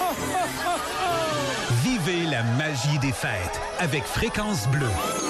Vivez la magie des fêtes avec Fréquence Bleue.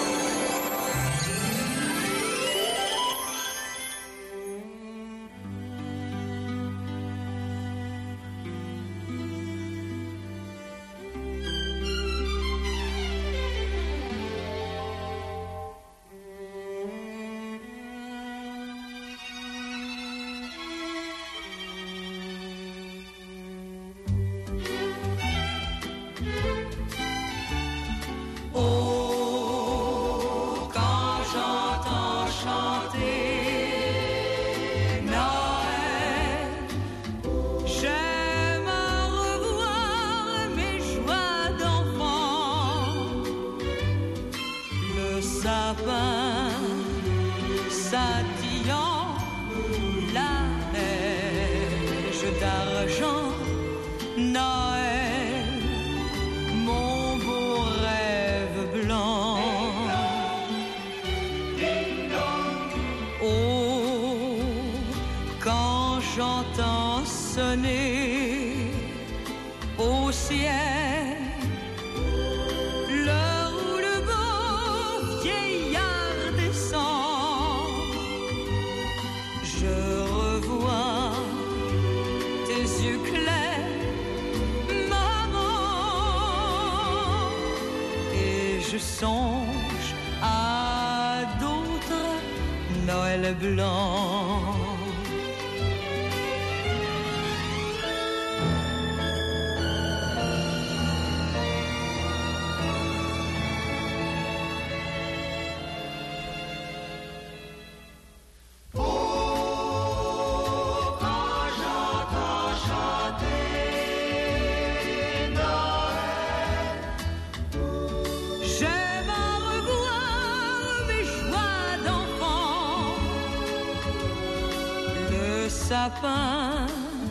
Sapin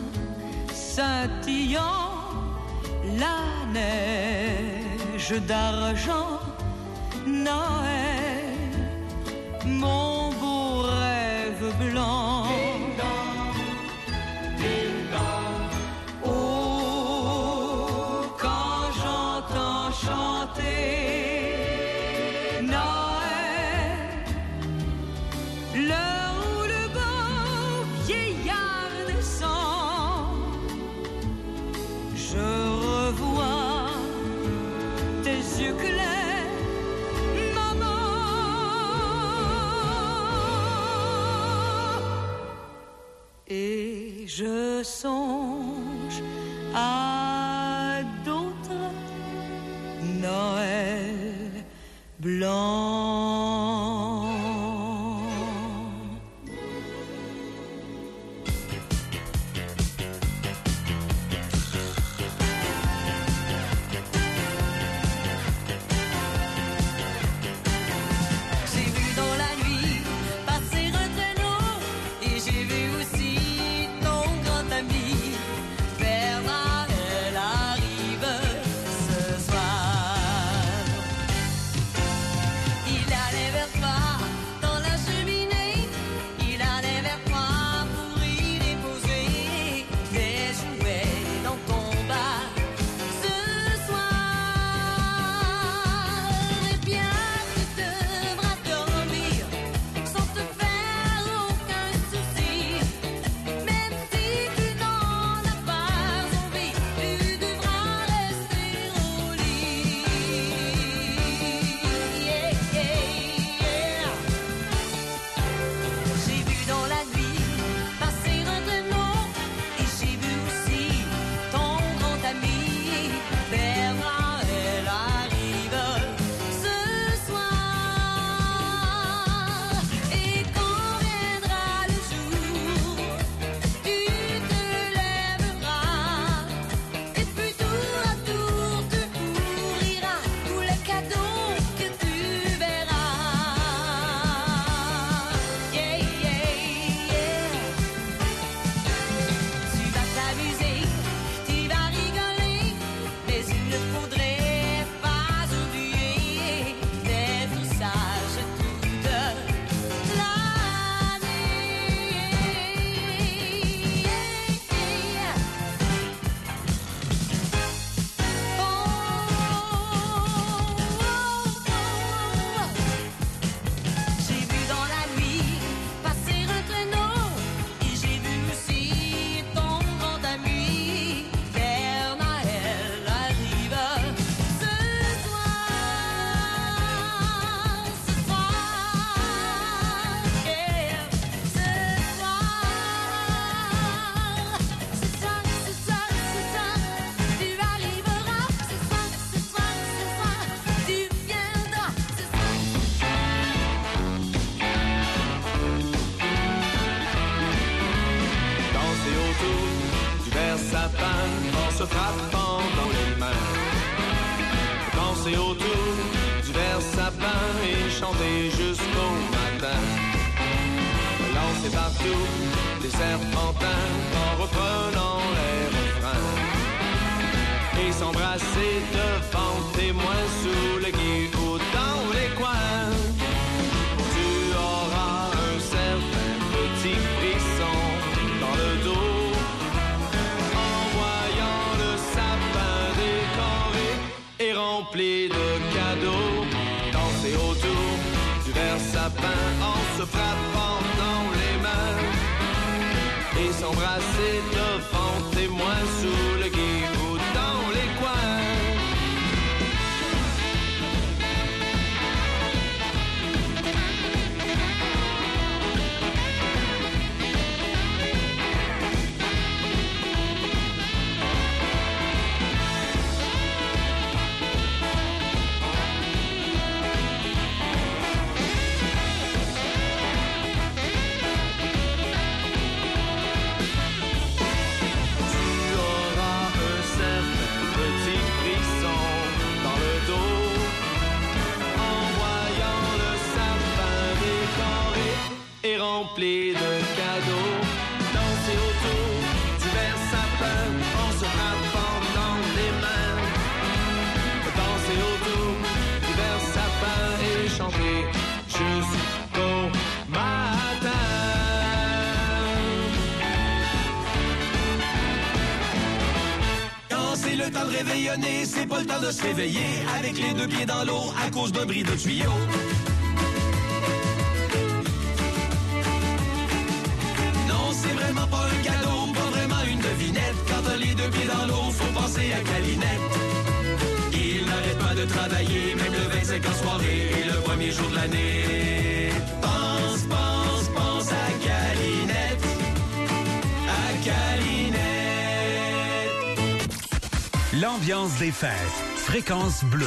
scintillant, la neige d'argent, Noël, mon beau rêve blanc. Ding dong, ding dong. Oh, quand j'entends chanter Noël, l'heure où le beau vieillard descend, je revois tes yeux clairs, maman, et je songe à d'autres Noël blancs. Passer un traîneau et j'ai vu aussi ton grand ami. dans les mains. Danser autour du vert sapin et chanter jusqu'au matin. Lancer partout des serpentins en reprenant les refrains. Et s'embrasser devant témoins sous le gui ou dans les coins. Tu auras un certain petit frisson dans le dos en voyant le sapin décoré et rempli de cadeaux. Danser autour du vert sapin en se frappant dans les mains et s'embrasser devant témoins sous le gui ou dans les coins. Rempli de cadeaux, danser autour du vert sapin en se frappant dans les mains. Danser autour du vert sapin et chanter jusqu'au matin. Quand c'est le temps de réveillonner, c'est pas le temps de se réveiller avec les deux pieds dans l'eau à cause d'un bris de tuyau. C'est vraiment pas un cadeau, pas vraiment une devinette. Quand t'as les deux pieds dans l'eau, faut penser à Calinette. Il n'arrête pas de travailler, même le 25 en soirée et le premier jour de l'année. Pense, pense, pense à Calinette. À Calinette. L'ambiance des fêtes. Fréquence bleue.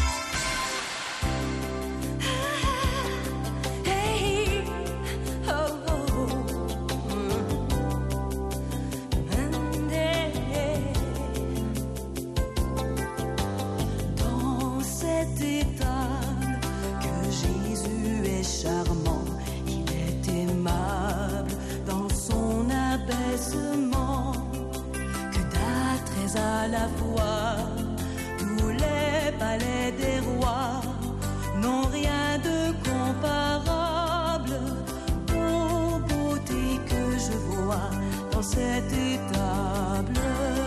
À la fois, tous les palais des rois n'ont rien de comparable aux beautés que je vois dans cette étable.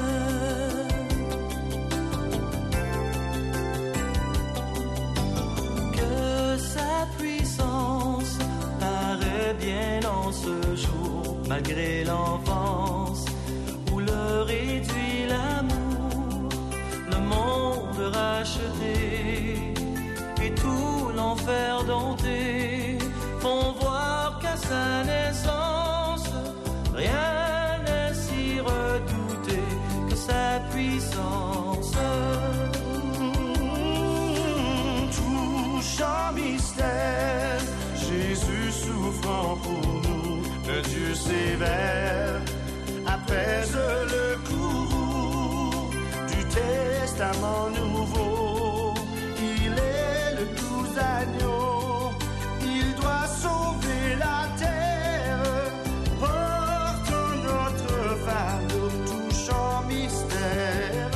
Que sa puissance paraît bien en ce jour, malgré l'enfance où le réduit l'amour, le monde racheté et tout l'enfer dompté font voir qu'à sa naissance rien n'est si redouté que sa puissance. Touchant mystère, Jésus souffrant pour nous, le Dieu sévère apaise le courroux du testament nouveau. Il est le doux agneau, il doit sauver la terre, portant notre fardeau, touchant mystère.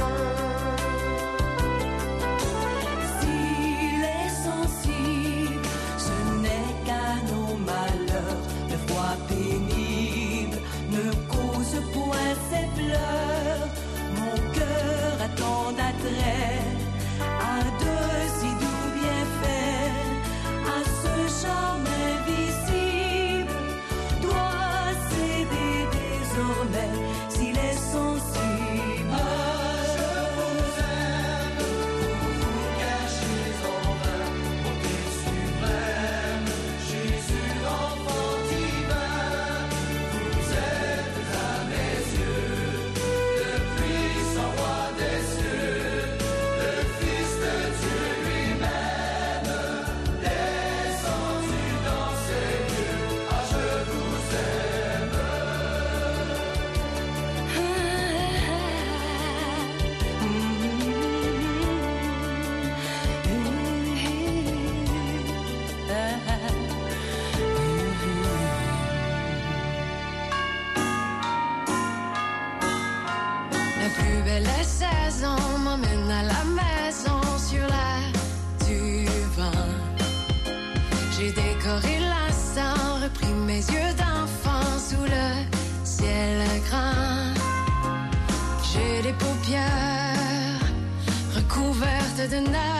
S'il est sensible, ce n'est qu'à nos malheurs, le froid pénible ne cause point ses pleurs. Mon cœur a tant d'attrait de neige.